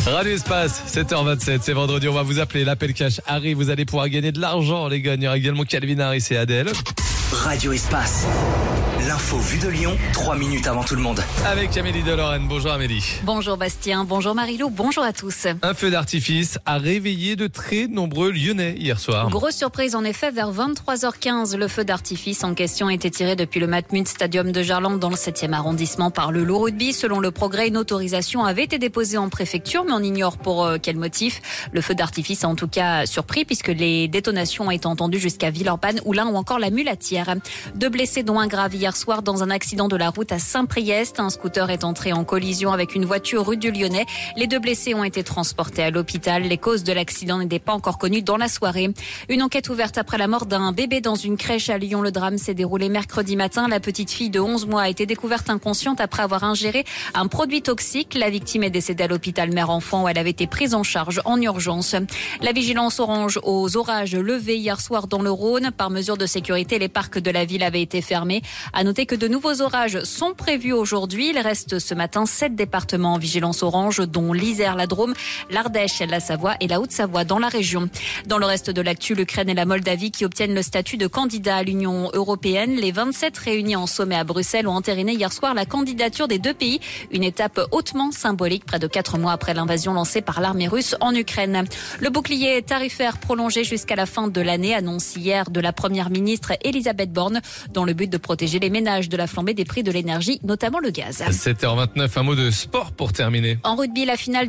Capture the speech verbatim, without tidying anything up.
Radio Espace, sept heures vingt-sept, c'est vendredi, on va vous appeler, l'appel cash arrive, vous allez pouvoir gagner de l'argent les gars, il y aura également Calvin Harris et Adèle. Radio Espace, l'info vue de Lyon, trois minutes avant tout le monde. Avec Amélie de Lorraine, bonjour Amélie. Bonjour Bastien, bonjour Marilou, bonjour à tous. Un feu d'artifice a réveillé de très nombreux Lyonnais hier soir. Grosse surprise en effet, vers vingt-trois heures quinze, le feu d'artifice en question était tiré depuis le Matmut Stadium de Gerland dans le septième arrondissement par le Loup Rugby. Selon le Progrès, une autorisation avait été déposée en préfecture, mais on ignore pour euh, quel motif. Le feu d'artifice a en tout cas surpris puisque les détonations ont été entendues jusqu'à Villeurbanne, Oulin ou encore la Mulatière. Deux blessés dont un grave hier soir dans un accident de la route à Saint-Priest. Un scooter est entré en collision avec une voiture rue du Lyonnais. Les deux blessés ont été transportés à l'hôpital. Les causes de l'accident n'étaient pas encore connues dans la soirée. Une enquête ouverte après la mort d'un bébé dans une crèche à Lyon. Le drame s'est déroulé mercredi matin. La petite fille de onze mois a été découverte inconsciente après avoir ingéré un produit toxique. La victime est décédée à l'hôpital mère-enfant où elle avait été prise en charge en urgence. La vigilance orange aux orages levés hier soir dans le Rhône. Par mesure de sécurité, les parcs de la ville avaient été fermés. À noter que de nouveaux orages sont prévus aujourd'hui. Il reste ce matin sept départements en vigilance orange, dont l'Isère, la Drôme, l'Ardèche, la Savoie et la Haute-Savoie dans la région. Dans le reste de l'actu, l'Ukraine et la Moldavie qui obtiennent le statut de candidat à l'Union européenne. Les vingt-sept réunis en sommet à Bruxelles ont entériné hier soir la candidature des deux pays. Une étape hautement symbolique près de quatre mois après l'invasion lancée par l'armée russe en Ukraine. Le bouclier tarifaire prolongé jusqu'à la fin de l'année, annonce hier de la première ministre Elisabeth Borne, dans le but de protéger les ménages de la flambée des prix de l'énergie, notamment le gaz. sept heures vingt-neuf, un mot de sport pour terminer. En rugby, la finale